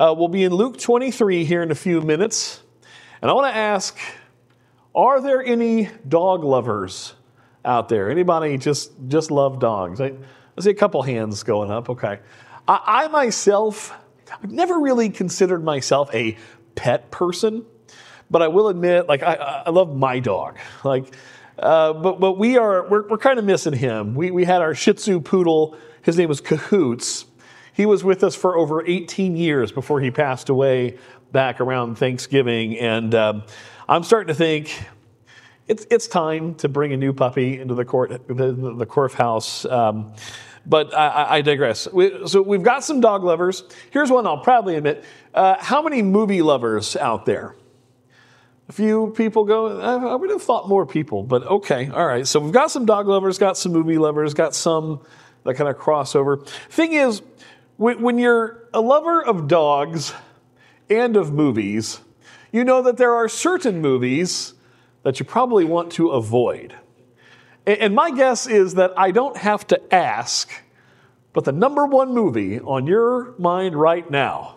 We'll be in Luke 23 here in a few minutes. And I want to ask, are there any dog lovers out there? Anybody just love dogs? I see a couple hands going up. Okay. I myself, I've never really considered myself a pet person, but I will admit, like, I love my dog. Like, but we're kind of missing him. We had our Shih Tzu poodle. His name was Cahoots. He was with us for over 18 years before he passed away back around Thanksgiving. And I'm starting to think it's time to bring a new puppy into the Korf house. But I digress. So we've got some dog lovers. Here's one I'll proudly admit. How many movie lovers out there? A few people go, I would have thought more people, but okay. All right. So we've got some dog lovers, got some movie lovers, got some that kind of crossover. Thing is, when you're a lover of dogs and of movies, you know that there are certain movies that you probably want to avoid. And my guess is that I don't have to ask, but the number one movie on your mind right now,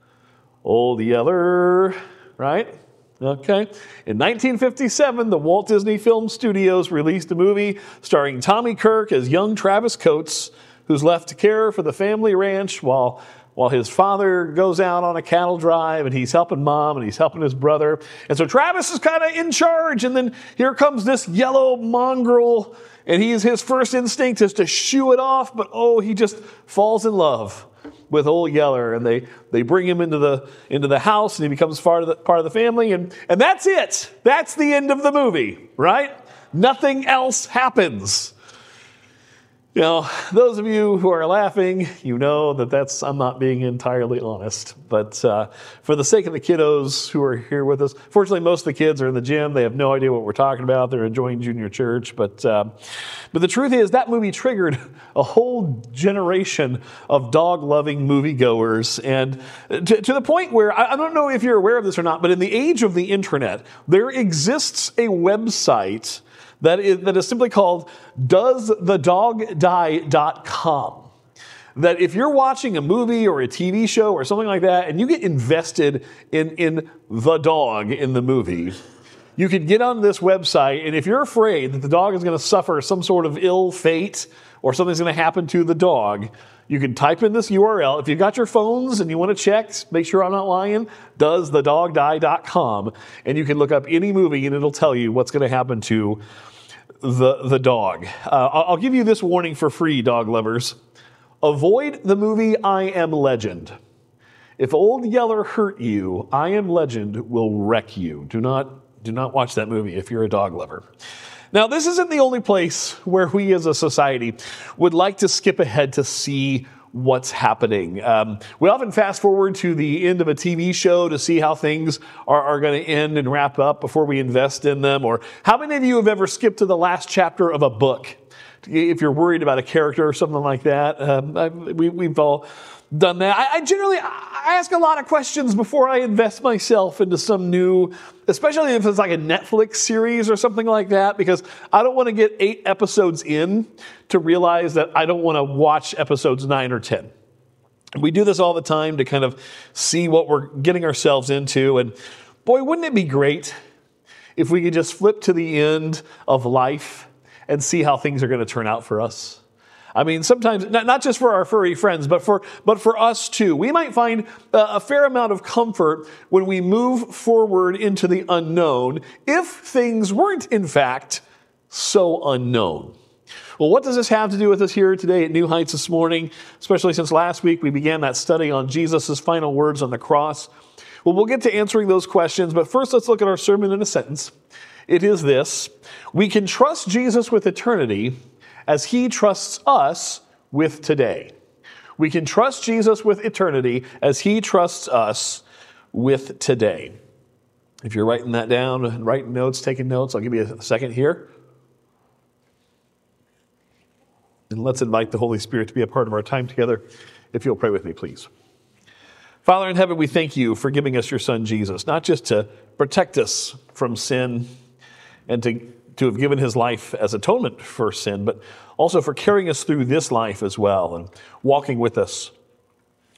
Old Yeller, right? Okay. In 1957, the Walt Disney Film Studios released a movie starring Tommy Kirk as young Travis Coates, who's left to care for the family ranch while his father goes out on a cattle drive, and he's helping mom and he's helping his brother. And so Travis is kind of in charge, and then here comes this yellow mongrel, and his first instinct is to shoo it off, but he just falls in love with Old Yeller, and they bring him into the house, and he becomes part of the family, and that's it. That's the end of the movie, right? Nothing else happens. You know, those of you who are laughing, you know that I'm not being entirely honest. But for the sake of the kiddos who are here with us, fortunately, most of the kids are in the gym. They have no idea what we're talking about. They're enjoying junior church. But the truth is that movie triggered a whole generation of dog-loving moviegoers. And to the point where, I don't know if you're aware of this or not, but in the age of the internet, there exists a website that is simply called doesthedogdie.com. That if you're watching a movie or a TV show or something like that, and you get invested in the dog in the movie, you can get on this website, and if you're afraid that the dog is going to suffer some sort of ill fate or something's going to happen to the dog, you can type in this URL. If you've got your phones and you want to check, make sure I'm not lying, doesthedogdie.com, and you can look up any movie and it'll tell you what's going to happen to the dog. I'll give you this warning for free, dog lovers. Avoid the movie I Am Legend. If Old Yeller hurt you, I Am Legend will wreck you. Do not watch that movie if you're a dog lover. Now, this isn't the only place where we as a society would like to skip ahead to see what's happening. We often fast forward to the end of a TV show to see how things are going to end and wrap up before we invest in them. Or how many of you have ever skipped to the last chapter of a book if you're worried about a character or something like that? We've all done that. I ask a lot of questions before I invest myself into some new, especially if it's like a Netflix series or something like that, because I don't want to get 8 episodes in to realize that I don't want to watch episodes 9 or 10. We do this all the time to kind of see what we're getting ourselves into. And boy, wouldn't it be great if we could just flip to the end of life and see how things are going to turn out for us? I mean, sometimes, not just for our furry friends, but for us too. We might find a fair amount of comfort when we move forward into the unknown if things weren't, in fact, so unknown. Well, what does this have to do with us here today at New Heights this morning, especially since last week we began that study on Jesus' final words on the cross? Well, we'll get to answering those questions, but first let's look at our sermon in a sentence. It is this: we can trust Jesus with eternity as he trusts us with today. We can trust Jesus with eternity as he trusts us with today. If you're writing that down and writing notes, taking notes, I'll give you a second here. And let's invite the Holy Spirit to be a part of our time together. If you'll pray with me, please. Father in heaven, we thank you for giving us your Son, Jesus, not just to protect us from sin and to have given his life as atonement for sin, but also for carrying us through this life as well and walking with us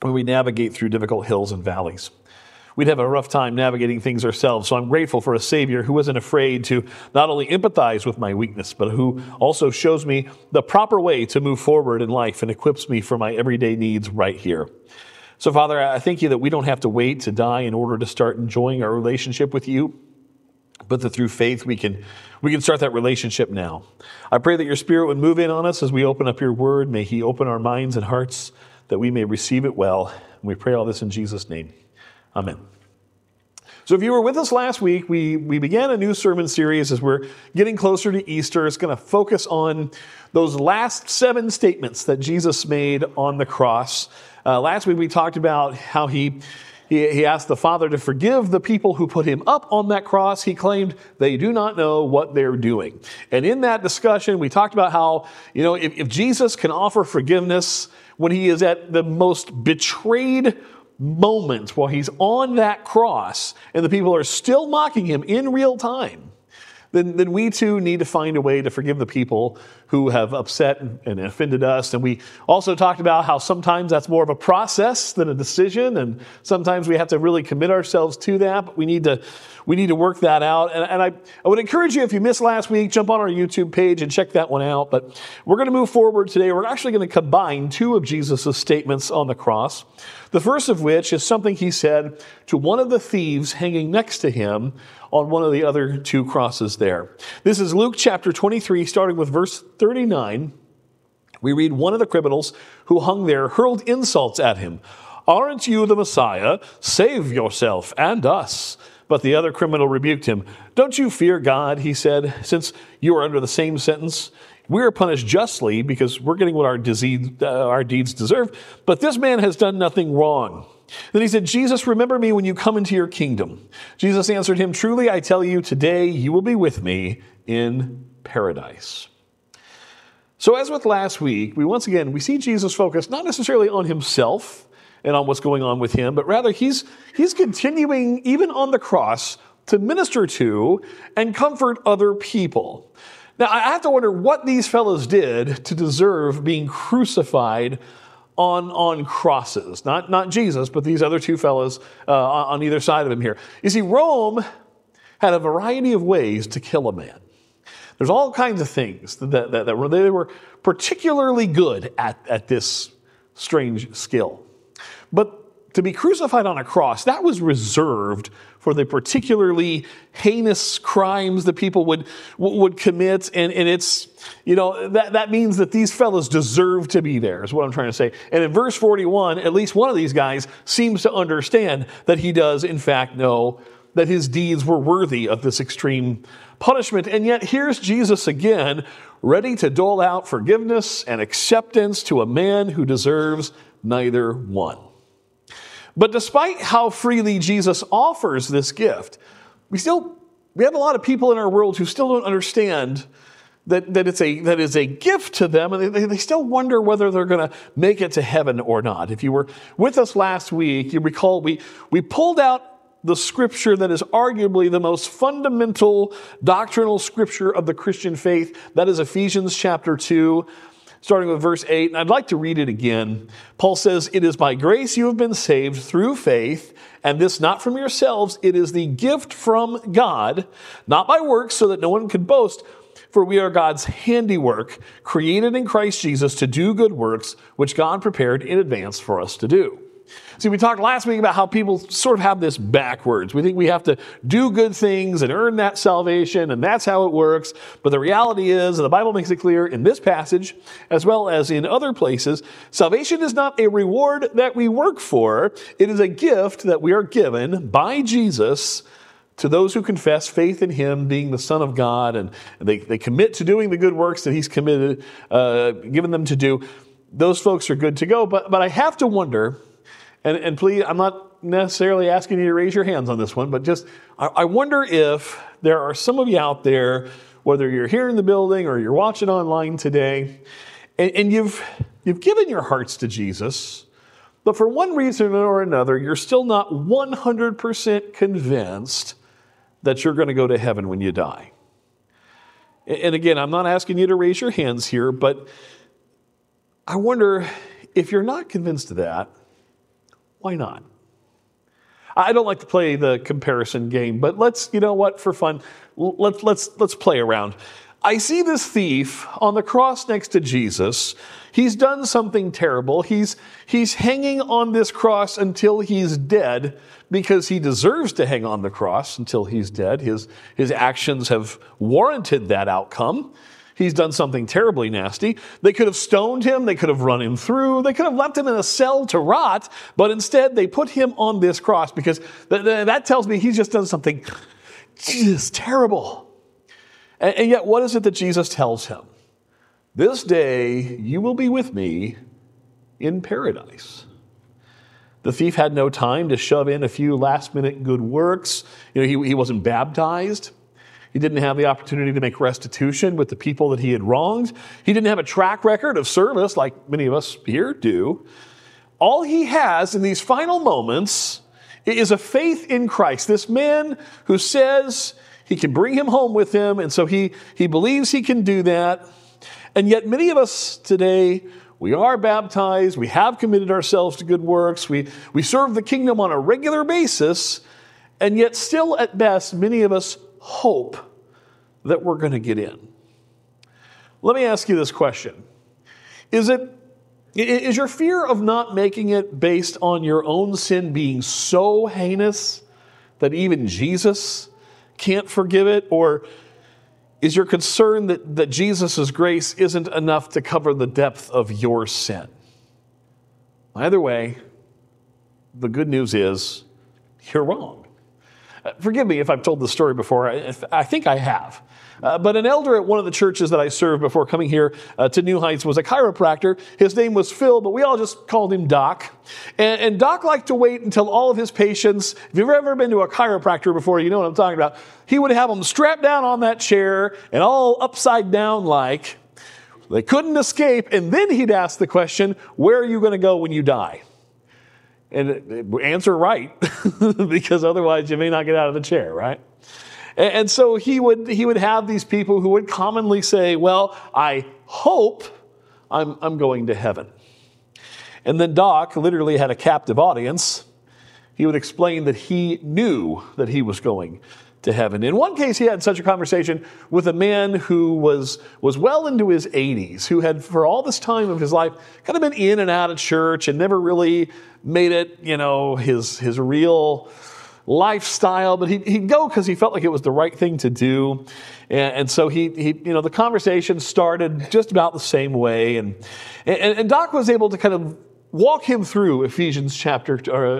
when we navigate through difficult hills and valleys. We'd have a rough time navigating things ourselves. So I'm grateful for a Savior who isn't afraid to not only empathize with my weakness, but who also shows me the proper way to move forward in life and equips me for my everyday needs right here. So, Father, I thank you that we don't have to wait to die in order to start enjoying our relationship with you, but that through faith we can start that relationship now. I pray that your Spirit would move in on us as we open up your word. May he open our minds and hearts that we may receive it well. And we pray all this in Jesus' name. Amen. So if you were with us last week, we began a new sermon series as we're getting closer to Easter. It's going to focus on those last 7 statements that Jesus made on the cross. Last week we talked about how he asked the Father to forgive the people who put him up on that cross. He claimed they do not know what they're doing. And in that discussion, we talked about how, if Jesus can offer forgiveness when he is at the most betrayed moment while he's on that cross and the people are still mocking him in real time, then we too need to find a way to forgive the people who have upset and offended us. And we also talked about how sometimes that's more of a process than a decision, and sometimes we have to really commit ourselves to that, but we need to work that out. And I would encourage you, if you missed last week, jump on our YouTube page and check that one out. But we're going to move forward today. We're actually going to combine 2 of Jesus' statements on the cross. The first of which is something he said to one of the thieves hanging next to him on one of the other 2 crosses there. This is Luke chapter 23, starting with verse 39. We read, one of the criminals who hung there hurled insults at him. "Aren't you the Messiah? Save yourself and us." But the other criminal rebuked him. "Don't you fear God," he said, "since you are under the same sentence? We are punished justly because we're getting what our deeds deserve, but this man has done nothing wrong." Then he said, "Jesus, remember me when you come into your kingdom." Jesus answered him, "Truly I tell you, today you will be with me in paradise." So as with last week, we see Jesus focus not necessarily on himself and on what's going on with him, but rather he's continuing, even on the cross, to minister to and comfort other people. Now, I have to wonder what these fellows did to deserve being crucified on crosses. Not Jesus, but these other 2 fellows on either side of him here. You see, Rome had a variety of ways to kill a man. There's all kinds of things that they were particularly good at this strange skill. But to be crucified on a cross, that was reserved for the particularly heinous crimes that people would commit. And it's, that means that these fellows deserve to be there, is what I'm trying to say. And in verse 41, at least one of these guys seems to understand that he does, in fact, know that his deeds were worthy of this extreme punishment. And yet here's Jesus again, ready to dole out forgiveness and acceptance to a man who deserves neither one. But despite how freely Jesus offers this gift, we have a lot of people in our world who still don't understand that is a gift to them, and they still wonder whether they're going to make it to heaven or not. If you were with us last week, you recall we pulled out the scripture that is arguably the most fundamental doctrinal scripture of the Christian faith. That is Ephesians chapter 2. Starting with verse 8, and I'd like to read it again. Paul says, "It is by grace you have been saved through faith, and this not from yourselves. It is the gift from God, not by works, so that no one can boast. For we are God's handiwork, created in Christ Jesus to do good works, which God prepared in advance for us to do." See, we talked last week about how people sort of have this backwards. We think we have to do good things and earn that salvation, and that's how it works. But the reality is, and the Bible makes it clear in this passage, as well as in other places, salvation is not a reward that we work for. It is a gift that we are given by Jesus to those who confess faith in him being the Son of God, and they commit to doing the good works that he's given them to do. Those folks are good to go. But I have to wonder, and please, I'm not necessarily asking you to raise your hands on this one, but just, I wonder if there are some of you out there, whether you're here in the building or you're watching online today, and you've given your hearts to Jesus, but for one reason or another, you're still not 100% convinced that you're going to go to heaven when you die. And again, I'm not asking you to raise your hands here, but I wonder if you're not convinced of that, Why not? I don't like to play the comparison game, but let's, you know what, for fun, let's play around. I see this thief on the cross next to Jesus. He's done something terrible. He's hanging on this cross until he's dead because he deserves to hang on the cross until he's dead. His actions have warranted that outcome. He's done something terribly nasty. They could have stoned him. They could have run him through. They could have left him in a cell to rot. But instead, they put him on this cross because that tells me he's just done something just terrible. And yet, what is it that Jesus tells him? This day you will be with me in paradise. The thief had no time to shove in a few last-minute good works. He wasn't baptized. He didn't have the opportunity to make restitution with the people that he had wronged. He didn't have a track record of service like many of us here do. All he has in these final moments is a faith in Christ. This man who says he can bring him home with him, and so he believes he can do that. And yet many of us today, we are baptized, we have committed ourselves to good works, we serve the kingdom on a regular basis, and yet still at best, many of us hope that we're going to get in. Let me ask you this question. Is your fear of not making it based on your own sin being so heinous that even Jesus can't forgive it? Or is your concern that Jesus' grace isn't enough to cover the depth of your sin? Either way, the good news is you're wrong. Forgive me if I've told this story before. I think I have. But an elder at one of the churches that I served before coming here to New Heights was a chiropractor. His name was Phil, but we all just called him Doc. And Doc liked to wait until all of his patients, if you've ever been to a chiropractor before, you know what I'm talking about, he would have them strapped down on that chair and all upside down like. They couldn't escape. And then he'd ask the question, where are you going to go when you die? And answer right, because otherwise you may not get out of the chair, right? And so he would have these people who would commonly say, well, I hope I'm going to heaven. And then Doc literally had a captive audience. He would explain that he knew that he was going to heaven. In one case, he had such a conversation with a man who was well into his 80s, who had, for all this time of his life, kind of been in and out of church and never really made it, his real lifestyle. But he'd go because he felt like it was the right thing to do. And so he the conversation started just about the same way. And Doc was able to kind of walk him through Ephesians chapter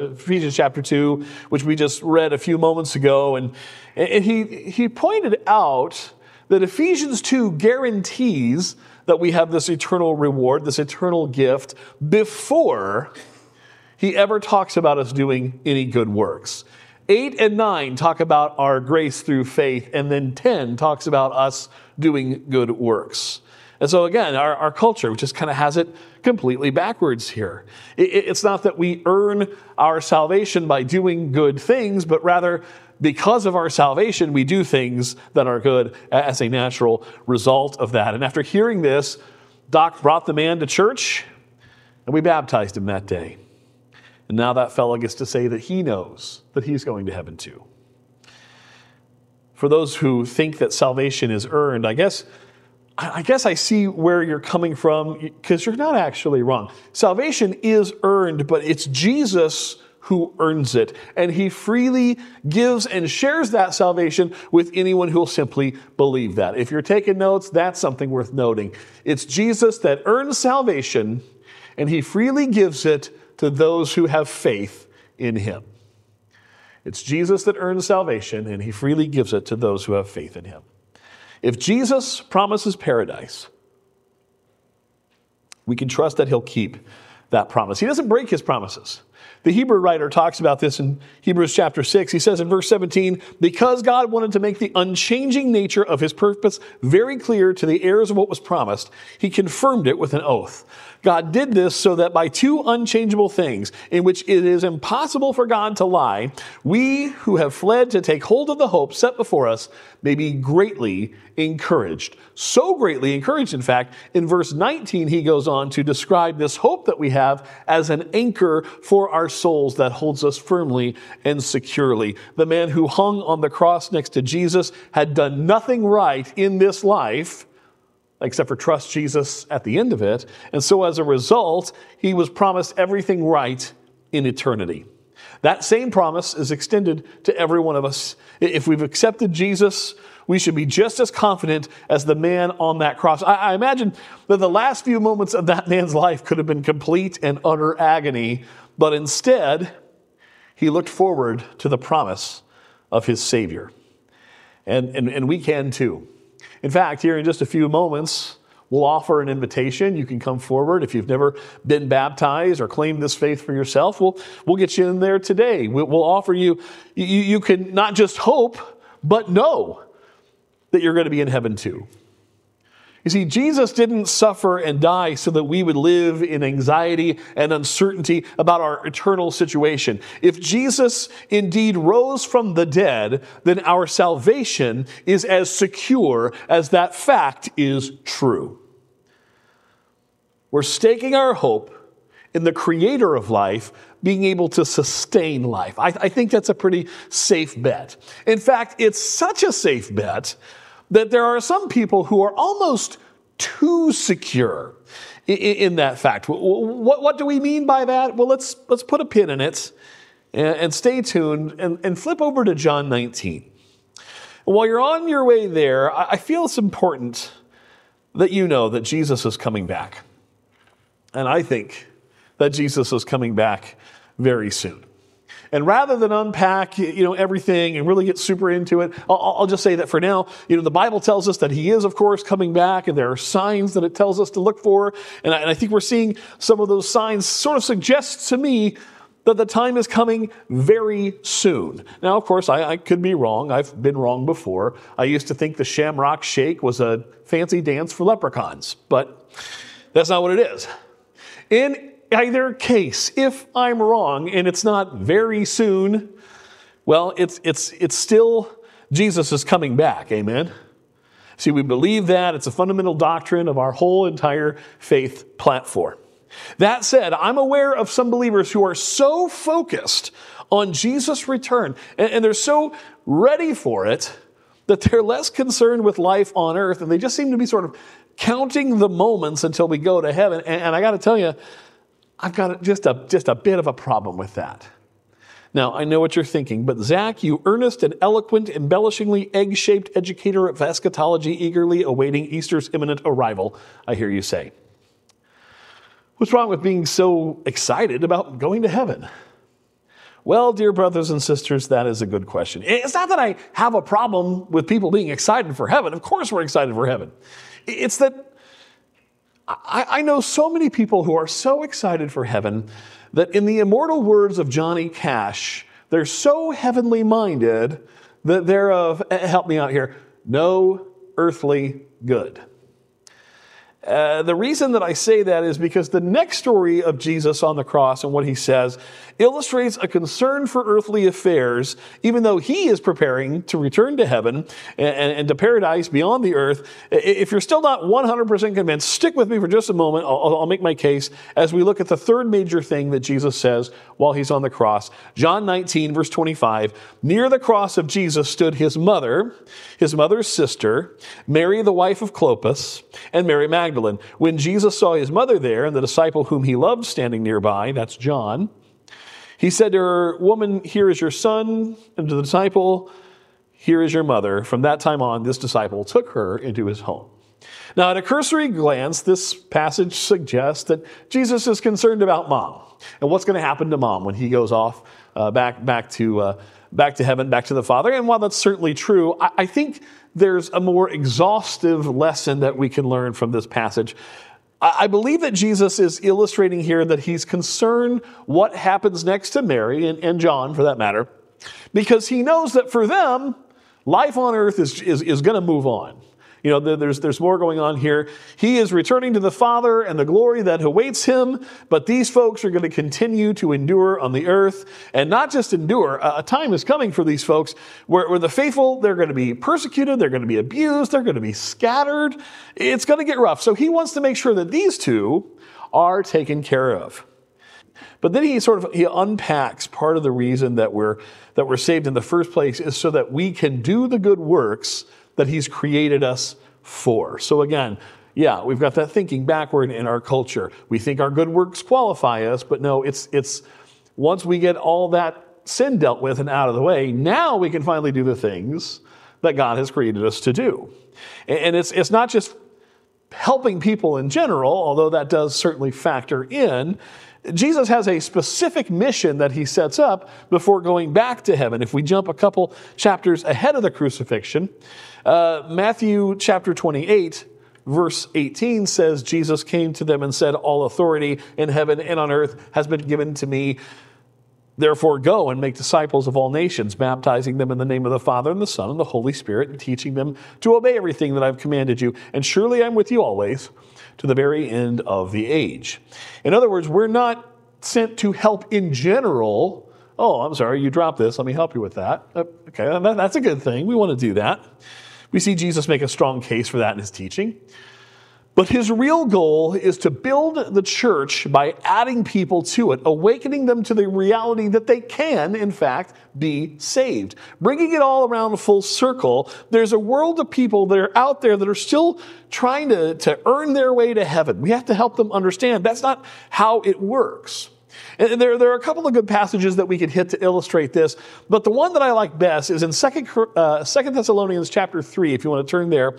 2, which we just read a few moments ago. And he pointed out that Ephesians 2 guarantees that we have this eternal reward, this eternal gift, before he ever talks about us doing any good works. 8 and 9 talk about our grace through faith, and then 10 talks about us doing good works. And so again, our culture just kind of has it completely backwards here. It's not that we earn our salvation by doing good things, but rather because of our salvation, we do things that are good as a natural result of that. And after hearing this, Doc brought the man to church, and we baptized him that day. And now that fellow gets to say that he knows that he's going to heaven too. For those who think that salvation is earned, I guess I see where you're coming from, because you're not actually wrong. Salvation is earned, but it's Jesus who earns it. And he freely gives and shares that salvation with anyone who will simply believe that. If you're taking notes, that's something worth noting. It's Jesus that earns salvation, and he freely gives it to those who have faith in him. It's Jesus that earns salvation, and he freely gives it to those who have faith in him. If Jesus promises paradise, we can trust that he'll keep that promise. He doesn't break his promises. The Hebrew writer talks about this in Hebrews chapter 6. He says in verse 17, because God wanted to make the unchanging nature of his purpose very clear to the heirs of what was promised, he confirmed it with an oath. God did this so that by two unchangeable things, in which it is impossible for God to lie, we who have fled to take hold of the hope set before us may be greatly encouraged. So greatly encouraged, in fact, in verse 19, he goes on to describe this hope that we have as an anchor for our souls that holds us firmly and securely. The man who hung on the cross next to Jesus had done nothing right in this life, except for trust Jesus at the end of it. And so as a result, he was promised everything right in eternity. That same promise is extended to every one of us. If we've accepted Jesus, we should be just as confident as the man on that cross. I imagine that the last few moments of that man's life could have been complete and utter agony, but instead, he looked forward to the promise of his Savior. And we can too. In fact, here in just a few moments, we'll offer an invitation. You can come forward. If you've never been baptized or claimed this faith for yourself, we'll get you in there today. We'll offer you can not just hope, but know that you're going to be in heaven too. You see, Jesus didn't suffer and die so that we would live in anxiety and uncertainty about our eternal situation. If Jesus indeed rose from the dead, then our salvation is as secure as that fact is true. We're staking our hope in the creator of life being able to sustain life. I think that's a pretty safe bet. In fact, it's such a safe bet that there are some people who are almost too secure in that fact. What do we mean by that? Well, let's put a pin in it and stay tuned and flip over to John 19. While you're on your way there, I feel it's important that you know that Jesus is coming back. And I think that Jesus is coming back very soon. And rather than unpack, everything and really get super into it, I'll just say that for now, the Bible tells us that he is, of course, coming back, and there are signs that it tells us to look for. And I think we're seeing some of those signs sort of suggest to me that the time is coming very soon. Now, of course, I could be wrong. I've been wrong before. I used to think the Shamrock Shake was a fancy dance for leprechauns, but that's not what it is. In either case, if I'm wrong and it's not very soon, well, it's still Jesus is coming back. Amen. See, we believe that. It's a fundamental doctrine of our whole entire faith platform. That said, I'm aware of some believers who are so focused on Jesus' return and they're so ready for it that they're less concerned with life on earth, and they just seem to be sort of counting the moments until we go to heaven. And I got to tell you, I've got just a bit of a problem with that. Now, I know what you're thinking, but Zach, you earnest and eloquent, embellishingly egg-shaped educator of eschatology eagerly awaiting Easter's imminent arrival, I hear you say. What's wrong with being so excited about going to heaven? Well, dear brothers and sisters, that is a good question. It's not that I have a problem with people being excited for heaven. Of course we're excited for heaven. It's that I know so many people who are so excited for heaven that in the immortal words of Johnny Cash, they're so heavenly minded that they're of, help me out here, no earthly good. The reason that I say that is because the next story of Jesus on the cross and what he says illustrates a concern for earthly affairs, even though he is preparing to return to heaven and to paradise beyond the earth. If you're still not 100% convinced, stick with me for just a moment. I'll make my case as we look at the third major thing that Jesus says while he's on the cross. John 19, verse 25, near the cross of Jesus stood his mother's sister, Mary, the wife of Clopas, and Mary Magdalene. When Jesus saw his mother there and the disciple whom he loved standing nearby, that's John, he said to her, woman, here is your son, and to the disciple, here is your mother. From that time on, this disciple took her into his home. Now, at a cursory glance, this passage suggests that Jesus is concerned about mom and what's going to happen to mom when he goes off back to heaven, back to the Father. And while that's certainly true, I think there's a more exhaustive lesson that we can learn from this passage. I believe that Jesus is illustrating here that he's concerned what happens next to Mary and John, for that matter, because he knows that for them, life on earth is going to move on. There's more going on here. He is returning to the Father and the glory that awaits him, but these folks are going to continue to endure on the earth, and not just endure. A time is coming for these folks where the faithful, they're going to be persecuted, they're going to be abused, they're going to be scattered. It's going to get rough. So he wants to make sure that these two are taken care of. But then he unpacks part of the reason that we're saved in the first place is so that we can do the good works that he's created us for. So again, yeah, we've got that thinking backward in our culture. We think our good works qualify us, but no, it's once we get all that sin dealt with and out of the way, now we can finally do the things that God has created us to do. And it's not just helping people in general, although that does certainly factor in. Jesus has a specific mission that he sets up before going back to heaven. If we jump a couple chapters ahead of the crucifixion, Matthew chapter 28, verse 18 says, Jesus came to them and said, all authority in heaven and on earth has been given to me. Therefore, go and make disciples of all nations, baptizing them in the name of the Father and the Son and the Holy Spirit, and teaching them to obey everything that I've commanded you. And surely I'm with you always to the very end of the age. In other words, we're not sent to help in general. Oh, I'm sorry, you dropped this. Let me help you with that. Okay, that's a good thing. We want to do that. We see Jesus make a strong case for that in his teaching. But his real goal is to build the church by adding people to it, awakening them to the reality that they can, in fact, be saved. Bringing it all around full circle, there's a world of people that are out there that are still trying to earn their way to heaven. We have to help them understand that's not how it works. And there are a couple of good passages that we could hit to illustrate this, but the one that I like best is in 2 Thessalonians chapter 3, if you want to turn there.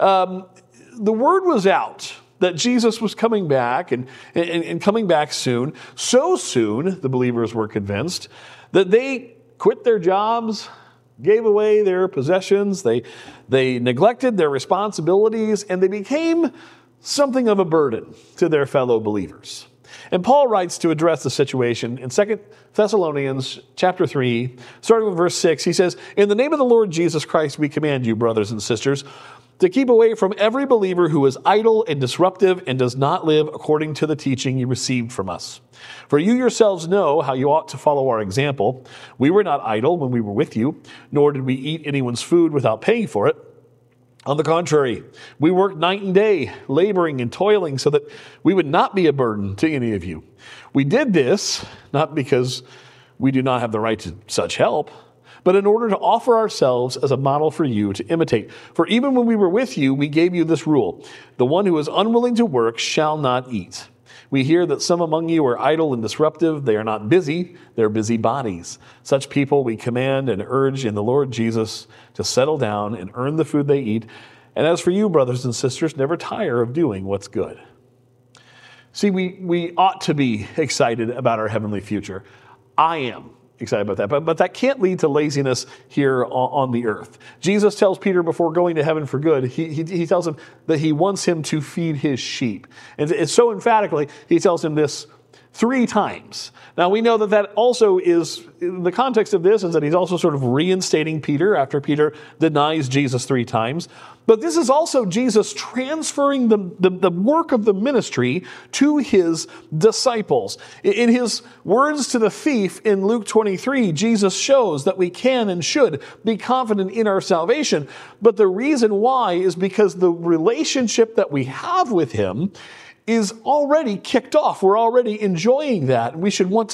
The word was out that Jesus was coming back and coming back soon. So soon, the believers were convinced, that they quit their jobs, gave away their possessions, they neglected their responsibilities, and they became something of a burden to their fellow believers. And Paul writes to address the situation in 2 Thessalonians chapter 3, starting with verse 6. He says, in the name of the Lord Jesus Christ, we command you, brothers and sisters, to keep away from every believer who is idle and disruptive and does not live according to the teaching you received from us. For you yourselves know how you ought to follow our example. We were not idle when we were with you, nor did we eat anyone's food without paying for it. On the contrary, we worked night and day, laboring and toiling so that we would not be a burden to any of you. We did this not because we do not have the right to such help, but in order to offer ourselves as a model for you to imitate. For even when we were with you, we gave you this rule: the one who is unwilling to work shall not eat. We hear that some among you are idle and disruptive. They are not busy, they're busy bodies. Such people we command and urge in the Lord Jesus to settle down and earn the food they eat. And as for you, brothers and sisters, never tire of doing what's good. See, we ought to be excited about our heavenly future. I am excited about that. But that can't lead to laziness here on the earth. Jesus tells Peter before going to heaven for good, he tells him that he wants him to feed his sheep. And so emphatically, he tells him this 3 times. Now we know that also is, the context of this is that he's also sort of reinstating Peter after Peter denies Jesus 3 times. But this is also Jesus transferring the work of the ministry to his disciples. In his words to the thief in Luke 23, Jesus shows that we can and should be confident in our salvation. But the reason why is because the relationship that we have with him is already kicked off. We're already enjoying that. We should want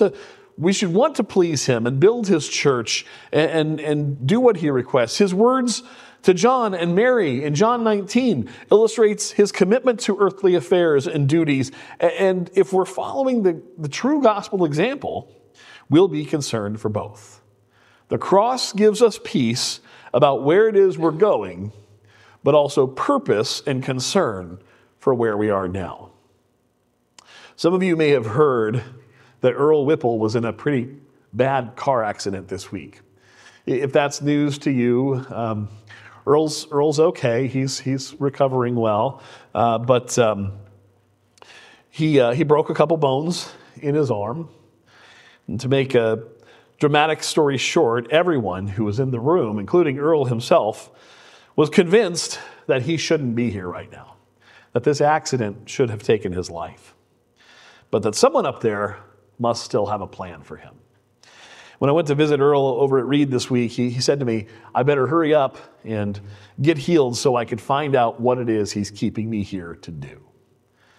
to please him and build his church and do what he requests. His words to John and Mary in John 19 illustrates his commitment to earthly affairs and duties. And if we're following the true gospel example, we'll be concerned for both. The cross gives us peace about where it is we're going, but also purpose and concern for where we are now. Some of you may have heard that Earl Whipple was in a pretty bad car accident this week. If that's news to you, Earl's okay. He's recovering well, but he broke a couple bones in his arm. And to make a dramatic story short, everyone who was in the room, including Earl himself, was convinced that he shouldn't be here right now, that this accident should have taken his life, but that someone up there must still have a plan for him. When I went to visit Earl over at Reed this week, he said to me, I better hurry up and get healed so I could find out what it is he's keeping me here to do.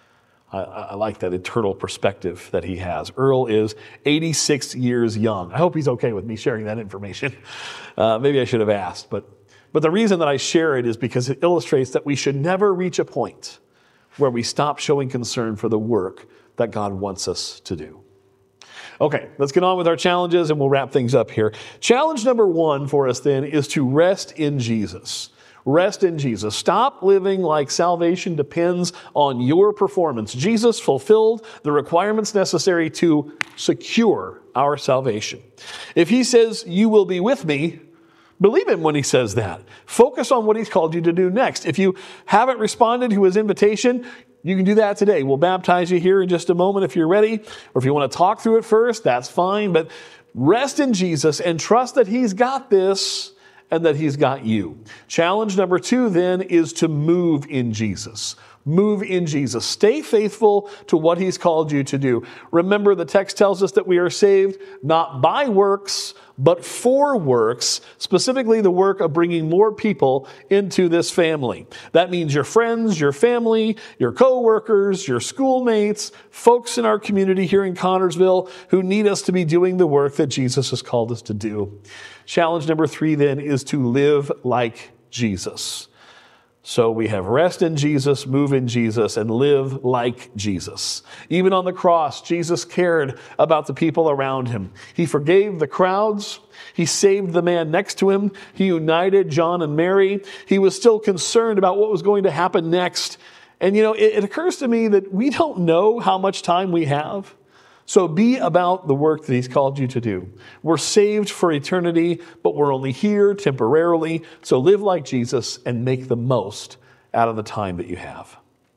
I like that eternal perspective that he has. Earl is 86 years young. I hope he's okay with me sharing that information. Maybe I should have asked, but the reason that I share it is because it illustrates that we should never reach a point where we stop showing concern for the work that God wants us to do. Okay, let's get on with our challenges and we'll wrap things up here. Challenge number 1 for us then is to rest in Jesus. Rest in Jesus. Stop living like salvation depends on your performance. Jesus fulfilled the requirements necessary to secure our salvation. If he says, "You will be with me," believe him when he says that. Focus on what he's called you to do next. If you haven't responded to his invitation, you can do that today. We'll baptize you here in just a moment if you're ready. Or if you want to talk through it first, that's fine. But rest in Jesus and trust that he's got this and that he's got you. Challenge number 2 then is to move in Jesus. Move in Jesus. Stay faithful to what he's called you to do. Remember, the text tells us that we are saved not by works, but for works, specifically the work of bringing more people into this family. That means your friends, your family, your co-workers, your schoolmates, folks in our community here in Connersville who need us to be doing the work that Jesus has called us to do. Challenge number 3 then is to live like Jesus. So we have rest in Jesus, move in Jesus, and live like Jesus. Even on the cross, Jesus cared about the people around him. He forgave the crowds. He saved the man next to him. He united John and Mary. He was still concerned about what was going to happen next. And it occurs to me that we don't know how much time we have. So be about the work that he's called you to do. We're saved for eternity, but we're only here temporarily. So live like Jesus and make the most out of the time that you have.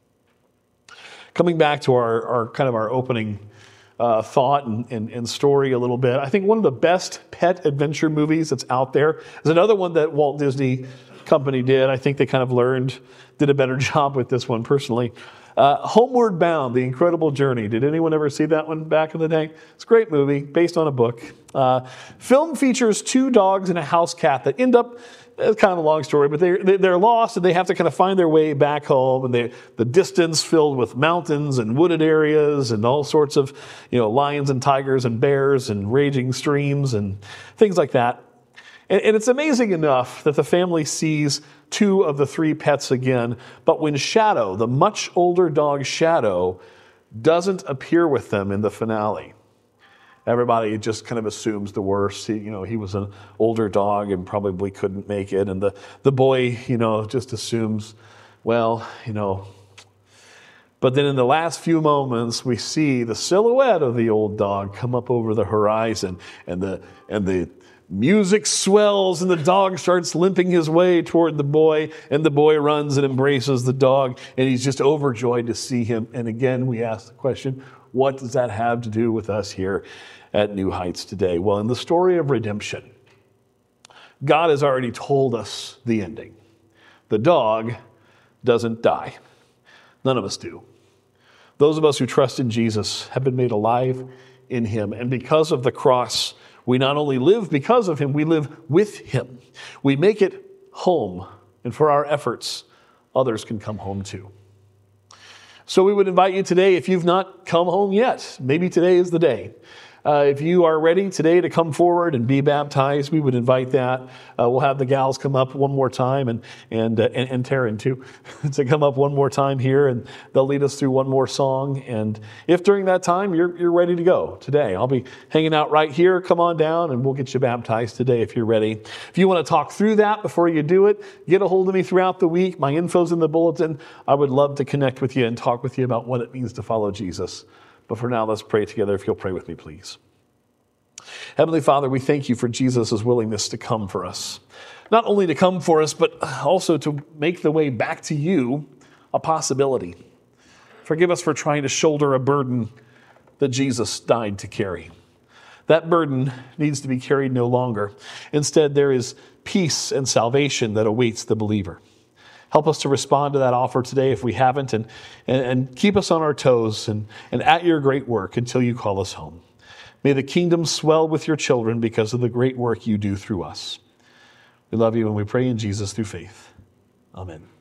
Coming back to our opening thought and story a little bit, I think one of the best pet adventure movies that's out there is another one that Walt Disney Company did. I think they did a better job with this one personally. Homeward Bound, The Incredible Journey. Did anyone ever see that one back in the day? It's a great movie based on a book. Film features 2 dogs and a house cat that end up, it's kind of a long story, but they're lost and they have to kind of find their way back home. And the distance filled with mountains and wooded areas and all sorts of lions and tigers and bears and raging streams and things like that. And it's amazing enough that the family sees 2 of the 3 pets again, but when Shadow, the much older dog Shadow, doesn't appear with them in the finale, everybody just kind of assumes the worst. He was an older dog and probably couldn't make it, and the boy, just assumes, well. But then in the last few moments, we see the silhouette of the old dog come up over the horizon, and the music swells and the dog starts limping his way toward the boy, and the boy runs and embraces the dog, and he's just overjoyed to see him. And again, we ask the question, what does that have to do with us here at New Heights today? Well, in the story of redemption, God has already told us the ending. The dog doesn't die. None of us do. Those of us who trust in Jesus have been made alive in him, and because of the cross, we not only live because of him, we live with him. We make it home, and for our efforts, others can come home too. So we would invite you today, if you've not come home yet, maybe today is the day. If you are ready today to come forward and be baptized, we would invite that. We'll have the gals come up one more time and Taryn too, to come up one more time here, and they'll lead us through one more song. And if during that time you're ready to go today, I'll be hanging out right here. Come on down and we'll get you baptized today if you're ready. If you want to talk through that before you do it, get a hold of me throughout the week. My info's in the bulletin. I would love to connect with you and talk with you about what it means to follow Jesus. But for now, let's pray together. If you'll pray with me, please. Heavenly Father, we thank you for Jesus' willingness to come for us. Not only to come for us, but also to make the way back to you a possibility. Forgive us for trying to shoulder a burden that Jesus died to carry. That burden needs to be carried no longer. Instead, there is peace and salvation that awaits the believer. Help us to respond to that offer today if we haven't, and keep us on our toes and at your great work until you call us home. May the kingdom swell with your children because of the great work you do through us. We love you and we pray in Jesus through faith. Amen.